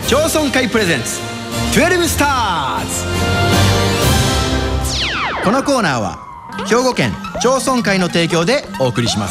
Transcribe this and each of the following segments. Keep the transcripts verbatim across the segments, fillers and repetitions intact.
町村会プレゼンツじゅうにスターズ。このコーナーは兵庫県町村会の提供でお送りします。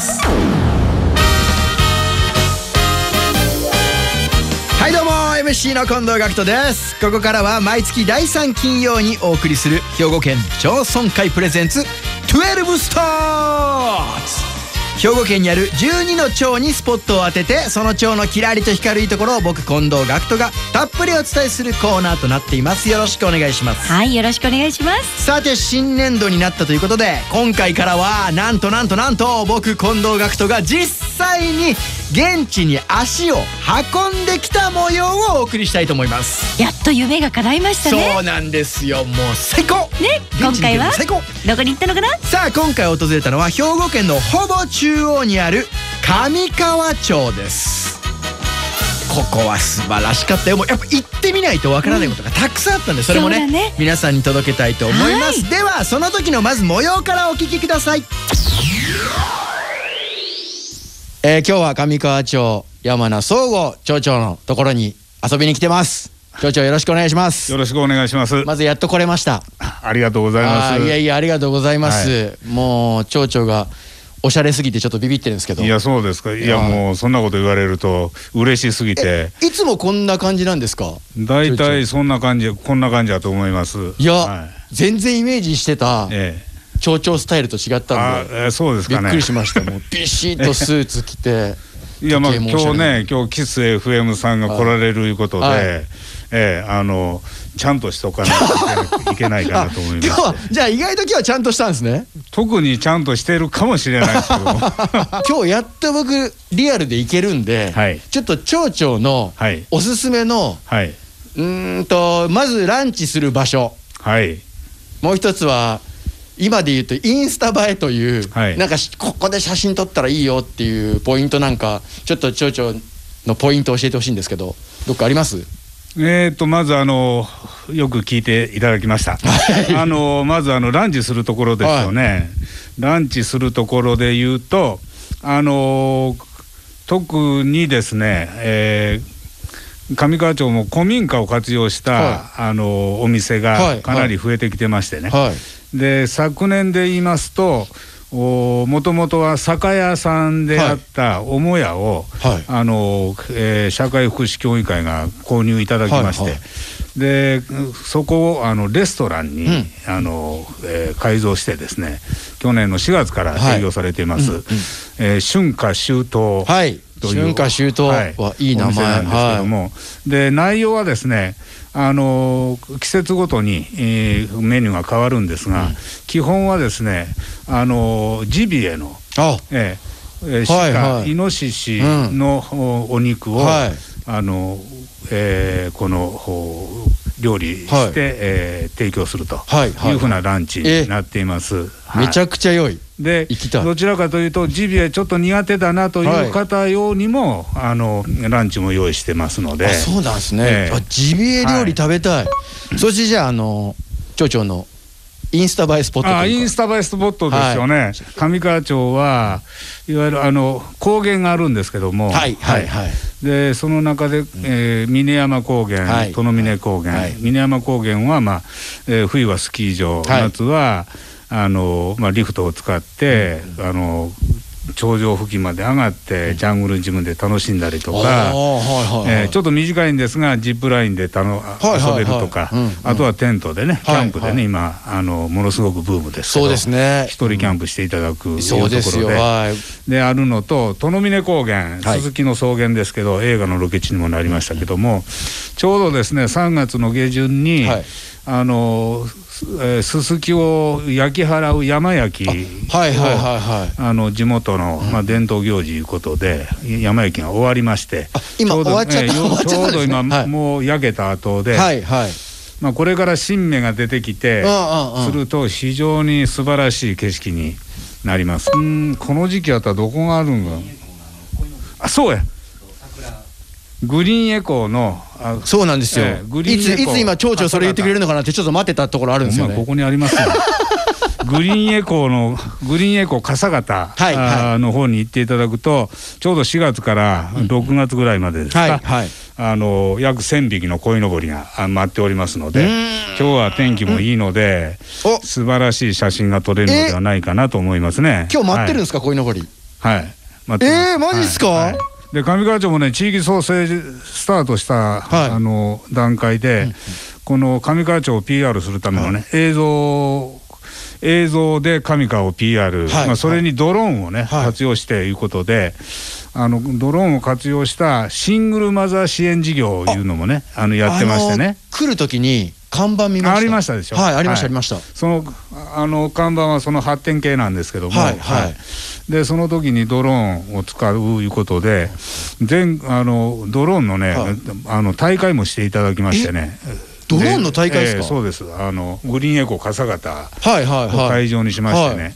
はいどうも エムシー の近藤学人です。ここからは毎月だいさん金曜にお送りする兵庫県町村会プレゼンツじゅうにスターズ。兵庫県にあるじゅうにの町にスポットを当てて、その町のキラリと光るいいところを僕近藤学人がたっぷりお伝えするコーナーとなっています。よろしくお願いします。 はい、よろしくお願いします。 さて新年度になったということで、今回からはなんとなんとなんと僕近藤学人が実際に現地に足を運んできた模様をお送りしたいと思います。 やっと夢が叶いましたね。 そうなんですよ、もう最高ね。今回は最高。 どこに行ったのかな。 さあ今回訪れたのは兵庫県のほぼ中央にある上川町です。ここは素晴らしかったよ。もうやっぱ行ってみないとわからないことがたくさんあったんで、それも ね, ね皆さんに届けたいと思います。ではその時のまず模様からお聞きください。えー、今日は上川町山名総合町長のところに遊びに来てます。町長よろしくお願いします。 よろしくお願いします。 まずやっと来れました。 ありがとうございます。 いやいやありがとうございます、はい、もう町長がおしゃれすぎてちょっとビビってるんですけど。 いやそうですか。いやもうそんなこと言われると嬉しすぎて。 いつもこんな感じなんですか。 だいたいそんな感じ、こんな感じだと思います。 いや、 はい、 全然イメージしてた、ええ町長スタイルと違ったんで、 あ、そうですかね、 びっくりしました。もうビシッとスーツ着ていやまあ今日ね、今日キス エフエム さんが来られるいうことで、はい、ええあのちゃんとしとかないといけないかなと思います。今日はじゃあ意外と今日はちゃんとしたんですね。 特にちゃんとしてるかもしれないですけども今日やっと僕リアルで行けるんで、はい、ちょっと町長のおすすめの、はい、うーんとまずランチする場所、はい、もう一つは今で言うとインスタ映えという、はい、なんかここで写真撮ったらいいよっていうポイントなんかちょっと町長のポイントを教えてほしいんですけど、どっかあります？ えーとまずあのよく聞いていただきましたあのまずあのランチするところですよね、はい、ランチするところで言うとあの特にですね、えー、上川町も古民家を活用した、はい、あのお店がかなり増えてきてましてね、はいはい、で昨年で言いますともともとは酒屋さんであった母屋を、はいあのえー、社会福祉協議会が購入いただきまして、はいはい、でそこをあのレストランに、うん、あのえー、改造してですね去年のしがつから営業されています、はいうんうんえー、春夏秋冬という、 春夏秋冬はいい名前なんですけども、はい、で内容はですねあの季節ごとに、えー、メニューが変わるんですが、うん、基本はですねあのジビエのえー、鹿、はいはい、イノシシの、うん、お肉を、はい、あのえー、この料理して、はいえー、提供するというふうなランチになっています、はいはい、めちゃくちゃ良い。 でどちらかというとジビエちょっと苦手だなという方用にも、はい、あのランチも用意してますので。 あそうなんですね、えー、あジビエ料理食べたい、はい、そしてじゃあ、あの町長のインスタ映えスポットというか。あインスタ映えスポットですよね、はい、上川町はいわゆるあの高原があるんですけども、はいはいはい、でその中で、えー、峰山高原、はい、殿峰高原、はい、峰山高原は、まあえー、冬はスキー場、はい、夏はあの、まあ、リフトを使って、うん、あの頂上付近まで上がってジャングルジムで楽しんだりとか、ちょっと短いんですがジップラインでたの遊べるとか、あとはテントでねキャンプでね、はいはい、今あのものすごくブームですけど、そうですね、一人キャンプしていただく、うん、いうところ で, で, はい、であるのと殿峰高原、すすきの草原ですけど、はい、映画のロケ地にもなりましたけども、ちょうどですねさんがつの下旬に、はい、あのえー、すすきを焼き払う山焼きを、はいはいはいはい、あの地元の、まあ、伝統行事いうことで、うん、山焼きが終わりまして、 今終わっちゃった、えー、 ちょうど今、はい、もう焼けた後で、はいはい、まあ、これから新芽が出てきてすると非常に素晴らしい景色になります。うん、この時期やったらどこがあるんだ。あ、そうや、グリーンエコーの、 あそうなんですよ、えー、いついつ今町長それ言ってくれるのかなってちょっと待ってたところあるんですよね。 ここにありますよグリーンエコーのグリーンエコー笠形、はいはい、の方に行っていただくと、ちょうどしがつからろくがつぐらいまでですか、はいはい、 あの約せんびきの鯉のぼりが待っておりますので、今日は天気もいいので、うん、素晴らしい写真が撮れるのではないかなと思いますね。 今日待ってるんですか、鯉のぼり。 はい、待ってます。 えー、マジですか。はいはい、 で上川町もね、地域創生スタートした、はい、あの段階で、うん、この上川町を ピーアール するためのね、はい、映像映像で上川を ピーアール、はい、まあ、それにドローンをね、はい、活用していうことで、あのドローンを活用したシングルマザー支援事業いうのもね、あのやってましてね。 来る時に看板見ました。 ありましたでしょ。 はい、ありました、はい、ありました。 そのあの看板はその発展系なんですけども、はいはい、でその時にドローンを使ういうことで、全あのドローンのね、はい、あの大会もしていただきましてね。 ドローンの大会ですか。 えー、そうです。あのグリーンエコ笠形を会場にしましてね、はいはいはい、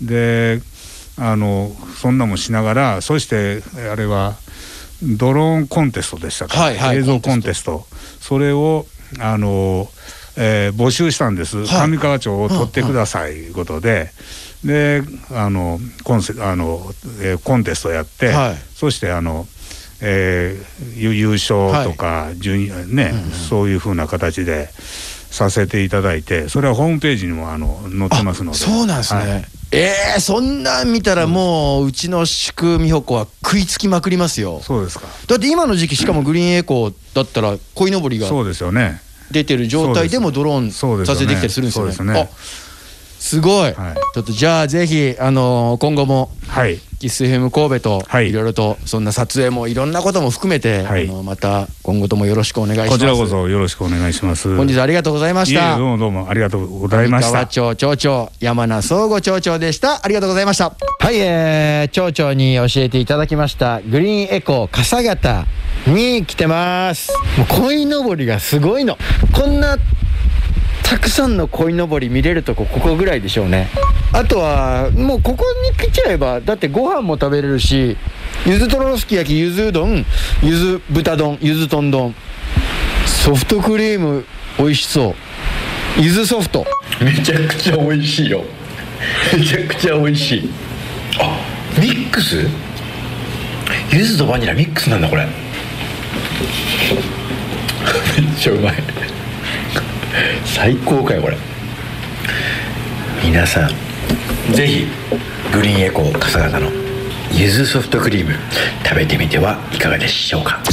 であのそんなもしながら、そしてあれはドローンコンテストでしたか、はいはい、映像コンテスト、それをあの、えー、募集したんです、はい、上川町を取ってくださいということで、であのコンセあの、えー、コンテストやって、はい、そしてあのえー、優勝とか、はい、順位ね、うんうん、そういう風な形でさせていただいて、それはホームページにもあの載ってますので。 そうなんですね、はい、えー、そんなん見たらもう、うん、うちの宿美穂子は食いつきまくりますよ。 そうですか。 だって今の時期、しかもグリーンエコーだったら鯉のぼりがそうですよね、 出てる状態でもドローン撮影できたりするんですよね。そうですね。あ、すごい、はい、ちょっとじゃあぜひ、あのー、今後も、はい、キス エフエム 神戸と、はい、いろいろとそんな撮影もいろんなことも含めて、はい、あのー、また今後ともよろしくお願いします。 こちらこそよろしくお願いします。 本日ありがとうございました。 いえいえ、どうもどうもありがとうございました。 上川町町長山名総合町長でした。ありがとうございました。はい、えー、町長に教えていただきましたグリーンエコー笠形に来てます。もう鯉のぼりがすごいの。こんなたくさんの鯉のぼり見れるとこここぐらいでしょうね。あとはもうここに来ちゃえば、だってご飯も食べれるし、ゆずとろろすき焼き、ゆずうどん、ゆず豚丼、ゆずとん丼、ソフトクリーム美味しそう、ゆずソフトめちゃくちゃ美味しいよ。めちゃくちゃ美味しい。あ、ミックス、ゆずとバニラミックスなんだこれ。めっちゃうまい。最高かよこれ。皆さんぜひグリーンエコー笠形のゆずソフトクリーム食べてみてはいかがでしょうか。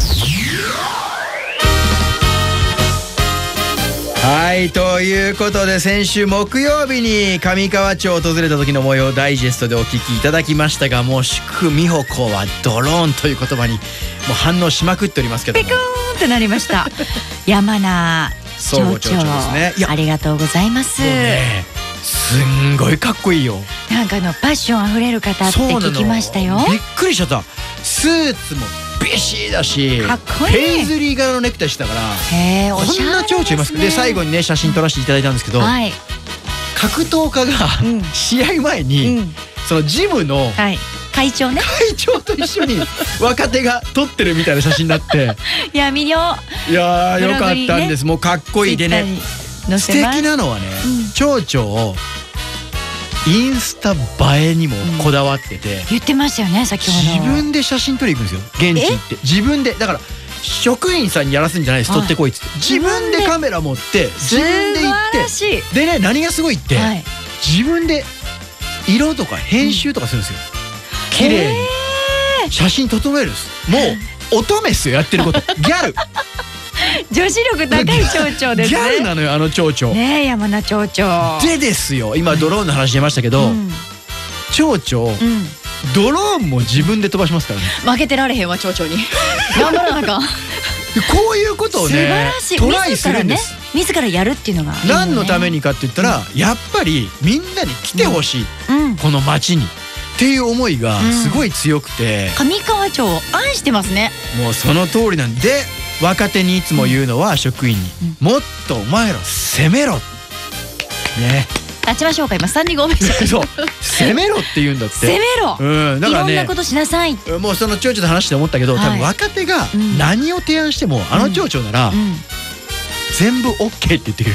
はい、ということで先週木曜日に上川町を訪れた時の模様をダイジェストでお聞きいただきましたが、もう宿美穂子はドローンという言葉にもう反応しまくっておりますけども、 ピクーンってなりました山名町長、 町長ですね。いや、 ありがとうございます。 すんごいかっこいいよ。 なんかのパッションあふれる方って聞きましたよ。 びっくりしちゃった。スーツもビシーだし、 かっこいい。 ペイズリー柄のネクタイしてたから、 へー、おしゃれですね。 こんな町長いますか。で最後にね写真撮らせていただいたんですけど、はい、格闘家が、うん、試合前に、うん、そのジムの、はい、 会長ね、 会長と一緒に若手が撮ってるみたいな写真になっていや見よう。いやー、よかったんです、ね、もうかっこいいでね。素敵なのはね、うん、町長インスタ映えにもこだわってて、うん、 言ってましたよね先ほど。 自分で写真撮りに行くんですよ、現地行って。自分で、だから職員さんにやらすんじゃないです、撮ってこいっつって。自分でカメラ持って自分で行ってでね、何がすごいって、はい、自分で色とか編集とかするんですよ、うん、綺麗に写真整えるんです。もう乙女っすよ、やってることギャル女子力高い町長ですね。 ギャルなのよ、あの町長ねえ、山名町長でですよ。今ドローンの話出ましたけど、うん、町長、うん、ドローンも自分で飛ばしますからね。 負けてられへんわ町長に頑張らなあかん。 こういうことをねトライするんです。 自らやるっていうのがいいよね。 何のためにかって言ったら、うん、やっぱりみんなに来てほしい、うん、この町にっていう思いがすごい強くて、 うん、上川町を愛してますね。 もうその通りなんで、若手にいつも言うのは職員に、うん、もっとお前ら攻めろね。 立ちましょうか、今スタンディングオベーション。 そう攻めろって言うんだって。 攻めろ、うん、だからね、いろんなことしなさい。 もうその町長と話して思ったけど、はい、多分若手が何を提案しても、うん、あの町長なら、うん、全部 オーケー って言ってくれる。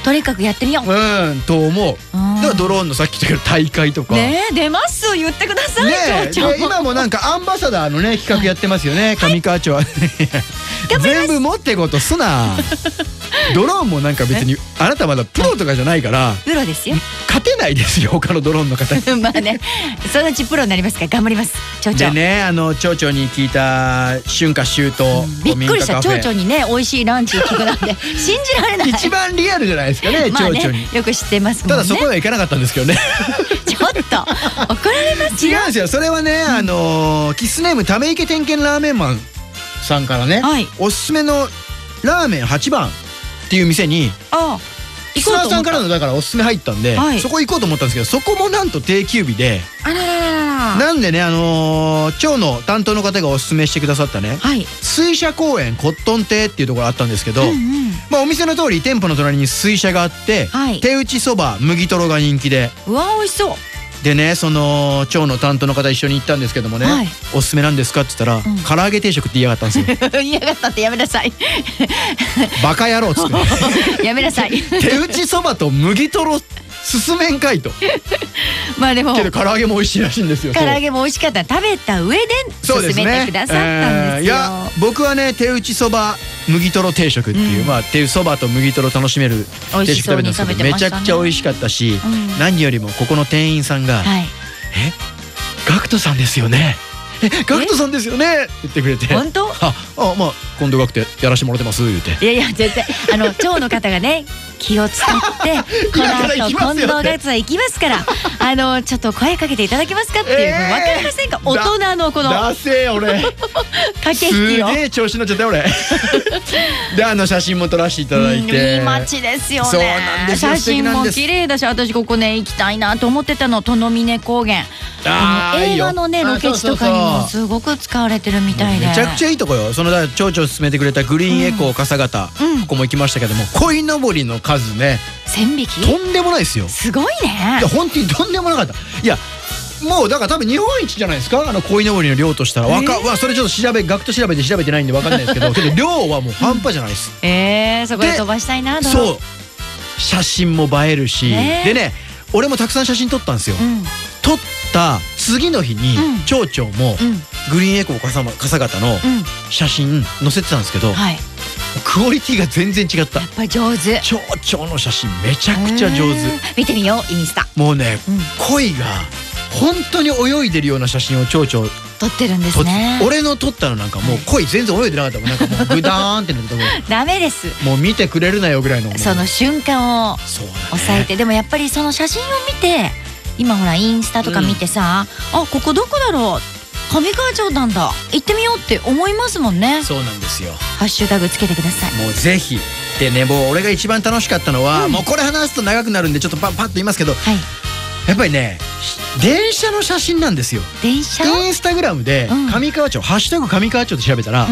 とにかくやってみよう。 うんと思う。だからドローンのさっき言った大会とかねえ出ます言ってください。 ねえ今もなんかアンバサダーのね企画やってますよね上川町は。全部持ってことすな。ドローンもなんか別にあなたまだプロとかじゃないからプロですよ。 勝てないですよ他のドローンの方に。 まあねそのうちプロになりますから頑張ります。町長でねあの町長に聞いた春夏秋冬びっくりした。町長にね美味しいランチ聞くなんて信じられない。 一番リアルじゃないですかね町長に。 よく知ってますもんね。 ただそこへは行かなかったんですけどね。 ちょっと怒られますよ。 違うんですよそれはねあのキスネームため池天元ラーメンマンさんからねおすすめのラーメンはちばんっていう店にリスナーさんからのだからおすすめ入ったんでそこ行こうと思ったんですけどそこもなんと定休日でなんでねあの町の担当の方がおすすめしてくださったね水車公園コットン亭っていうところあったんですけどまあお店の通り店舗の隣に水車があって手打ちそば麦とろが人気でうわ美味しそうでねその町の担当の方一緒に行ったんですけどもねおすすめなんですかって言ったら唐揚げ定食って言いやがったんですよ。 言いやがったってやめなさい。 バカ野郎っつってやめなさい。 手打ちそばと麦とろ進めんかいと。 まあでもけど唐揚げも美味しいらしいんですよ。 唐揚げも美味しかった。食べた上で進めてくださったんですよ。 いや僕はね手打ちそば麦とろ定食っていう、うん、まあ手そばと麦とろ楽しめる定食食べたんですけどめちゃくちゃ美味しかったし、うん、何よりもここの店員さんが「はい、えガクトさんですよねえガクトさんですよね」って言ってくれて「 本当？ ああまあ今度ガクトやらしてもらってます」言うていやいや絶対あの町の方がね気を使ってこの後近藤ガクトさん行きますからあのちょっと声かけていただけますかっていう分かりませんか大人のこのだせ俺駆け引きをすげえ調子乗っちゃった俺であの写真も撮らせていただいていい街ですよね。 そうなんですよ写真も綺麗だし私ここね行きたいなと思ってたの殿峰高原あの映画のねロケ地とかにもすごく使われてるみたいでめちゃくちゃいいとこよ。そのだ町長勧めてくれたグリーンエコー笠形ここも行きましたけども鯉のぼりの数ねせんびきとんでもないですよ。 すごいね。 いや本当にとんでもなかった。いやもうだから多分日本一じゃないですかあの鯉のぼりの量としたらわかわそれちょっと調べ学徒調べて調べてないんで分かんないですけどけど量はもう半端じゃないです。 ええそこで飛ばしたいな。 そう写真も映えるしでね俺もたくさん写真撮ったんですよ。撮った次の日に町長もグリーンエコー笠形の写真載せてたんですけどクオリティが全然違った。 やっぱり上手。 町長の写真めちゃくちゃ上手。 見てみようインスタ。 もうね鯉が本当に泳いでるような写真を町長撮ってるんですね。 俺の撮ったのなんかもう鯉全然泳いでなかったもん。なんかもうグダーンってなったところダメです。 もう見てくれるなよぐらいのその瞬間を抑えて。でもやっぱりその写真を見て今ほらインスタとか見てさあここどこだろう上川町なんだ行ってみようって思いますもんね。 そうなんですよ。 ハッシュタグつけてください。 もうぜひでねもう俺が一番楽しかったのは、うん、もうこれ話すと長くなるんでちょっとパッパッと言いますけど、はい、やっぱりね電車の写真なんですよ。 電車インスタグラムで上川町、うん、ハッシュタグ上川町って調べたら、うん、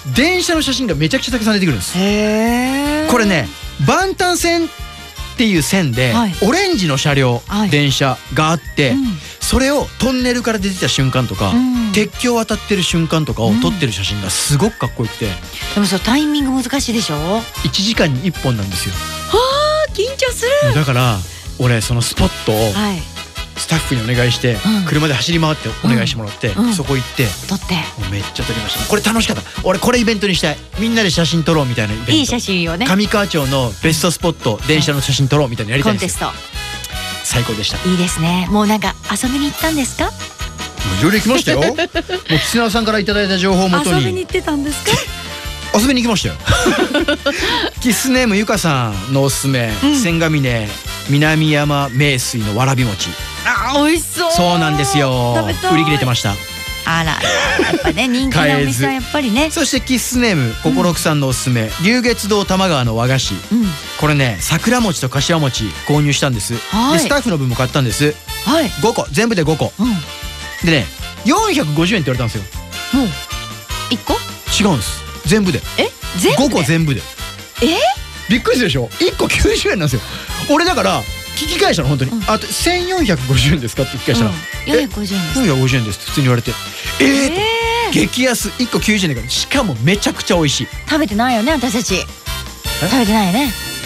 電車の写真がめちゃくちゃたくさん出てくるんです。へーこれね万端線っていう線で、はい、オレンジの車両、はい、電車があって、うん、それをトンネルから出てきた瞬間とか、うん、鉄橋渡ってる瞬間とかを撮ってる写真がすごくかっこよくて、うん、 でもそうタイミング難しいでしょ。 いちじかんにいっぽんなんですよ。 はあ緊張する。 だから俺そのスポットを、はいスタッフにお願いして車で走り回ってお願いしてもらってそこ行って撮ってもうめっちゃ撮りました。これ楽しかった。俺これイベントにしたい。みんなで写真撮ろうみたいなイベント。 いい写真をね上川町のベストスポット電車の写真撮ろうみたいなやりたいんですよ。 コンテスト最高でした。 いいですね。もうなんか遊びに行ったんですか。 いろいろ行きましたよ。もう岸縄さんからいただいた情報をもとに遊びに行ってたんですか。 遊びに行きましたよ。キスネームゆかさんのおすすめ、うん、千賀峰南山名水のわらび餅。 あ美味しそう。 そうなんですよ。売り切れてました。 あらやっぱね人気のお店はやっぱりね。 そしてキスネーム心くさんのおすすめ、うん、龍月堂玉川の和菓子、うん、これね桜餅と柏餅購入したんです。でスタッフの分も買ったんです。はいごこ全部でごこ、うん、でねよんひゃくごじゅうえんって言われたんですよ。もういっこ違うんです。全部でえ全部でごこ全部でえびっくりするでしょ。いっこきゅうじゅうえんなんですよ。俺だから聞き返したの本当に、うん、あとせんよんひゃくごじゅうえんですかって聞き返したら、うん、 よんひゃくごじゅうえんですよんひゃくごじゅうえんですって普通に言われてえーと、えー、激安いっこきゅうじゅうえんだからしかもめちゃくちゃ美味しい。 食べてないよね私たち。食べてないよね。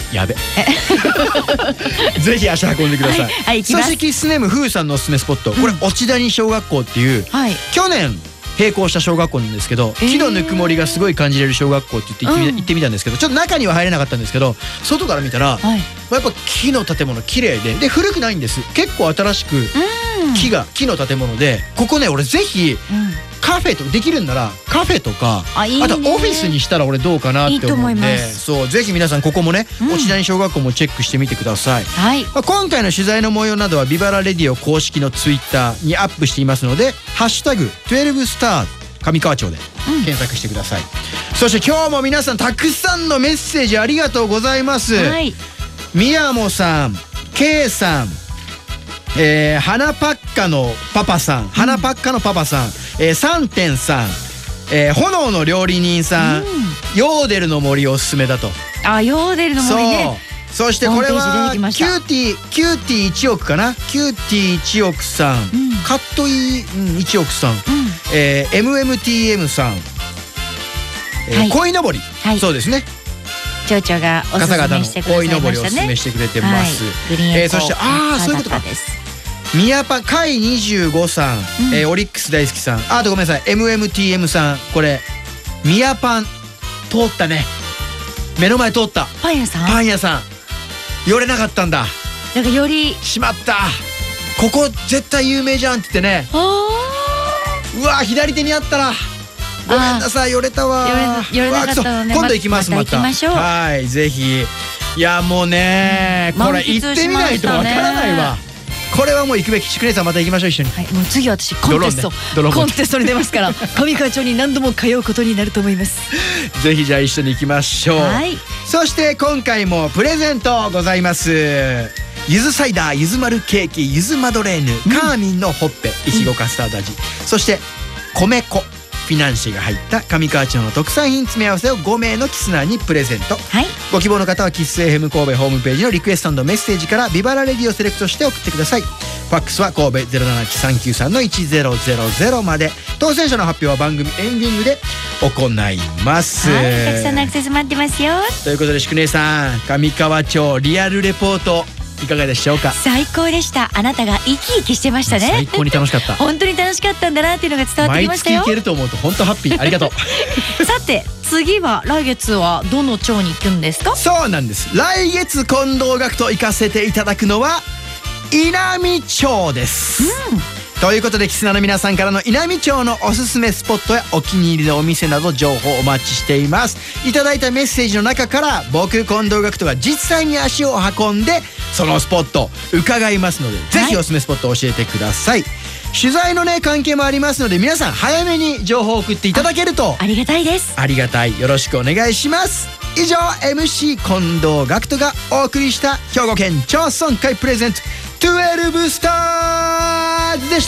やべぜひ足運んでください。 はい、はい、 そしてキッスネームふうさんのおすすめスポット、これ落谷小学校っていう、 はい、 去年閉校した小学校なんですけど、木のぬくもりがすごい感じれる小学校って言って行ってみ、うん、行ってみたんですけど、ちょっと中には入れなかったんですけど、外から見たら、はい、やっぱ木の建物綺麗で、で古くないんです。結構新しく木が木の建物で、ここね俺ぜひ、うんカフェとできるんならカフェとか あ, いい、ね、あとオフィスにしたら俺どうかなって思うんで、そうぜひ皆さんここもね、うん、落谷小学校もチェックしてみてください。 はい、 まあ、今回の取材の模様などはビバラレディオ公式のツイッターにアップしていますので、ハッシュタグじゅうにスター上川町で検索してください。うん、そして今日も皆さんたくさんのメッセージありがとうございます。はい、宮本さん、K さん、えー、花パッカのパパさん、花パッカのパパさん、えー、さんてんさん、えー、炎の料理人さん、うん、ヨーデルの森おすすめだと。 あ、ヨーデルの森ね。 そう、そしてこれはキューティーキューティーいちおくかな、キューティーいちおくさん、うん、カットイ、うん、いちおくさん、うん、えー、エムエムティーエム さん、えーはい、鯉のぼり、はい、そうですね。 町長がおすすめしてくださいましたね。鯉のぼりをおすすめしてくれてます。はい、グリーンエコー、えー、そしてああそういうことか。宮パカイにじゅうごさん、うん、えー、オリックス大好きさん、あとごめんなさい エムエムティーエム さん、これ宮パン通ったね、目の前通った。 パン屋さんパン屋さん寄れなかったんだ。 なんかよりしまった、ここ絶対有名じゃんって言ってね。うわ左手にあったらごめんなさい、寄れたわ。 寄れなかったのね。 今度行きます。また行きましょう。 はいぜひ。いやもうね、うん、これ行ってみないとわからないわ。これはもう行くべき。シクネさんまた行きましょう一緒に。 はい、もう次私コンテスト、ね、コンテストに出ますから上川町に何度も通うことになると思います。 ぜひじゃあ一緒に行きましょう。はい、そして今回もプレゼントございます。ゆずサイダー、ゆず丸ケーキ、ゆずマドレーヌ、うん、カーミンのほっぺ、いちごカスタード味、うん、そして米粉フィナンシェが入った上川町の特産品詰め合わせをごめいのキスナーにプレゼント。はい、ご希望の方はキッス エフエム 神戸ホームページのリクエスト&メッセージからビバラレディをセレクトして送ってください。ファックスは神戸 ゼロななきさんきゅうさんのいちゼロゼロゼロ まで。当選者の発表は番組エンディングで行います。 はい、たくさんのアクセス待ってますよ。 ということで宿根さん、上川町リアルレポートいかがでしょうか。 最高でした。あなたが生き生きしてましたね。 最高に楽しかった本当に楽しかったんだなっていうのが伝わってきましたよ。 毎月行けると思うと本当ハッピー。ありがとうさて次は来月はどの町に行くんですか。 そうなんです、来月近藤学と行かせていただくのは稲美町です、うん、ということでキスナの皆さんからの稲美町のおすすめスポットやお気に入りのお店など情報お待ちしています。いただいたメッセージの中から僕近藤学人が実際に足を運んでそのスポット伺いますので、ぜひおすすめスポットを教えてください。取材のね関係もありますので皆さん早めに情報を送っていただけるとあ, ありがたいです。 ありがたい、よろしくお願いします。以上 エムシー 近藤学人がお送りした兵庫県町村会プレゼントじゅうにスターズでした。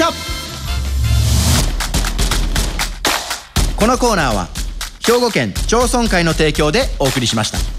このコーナーは兵庫県町村会の提供でお送りしました。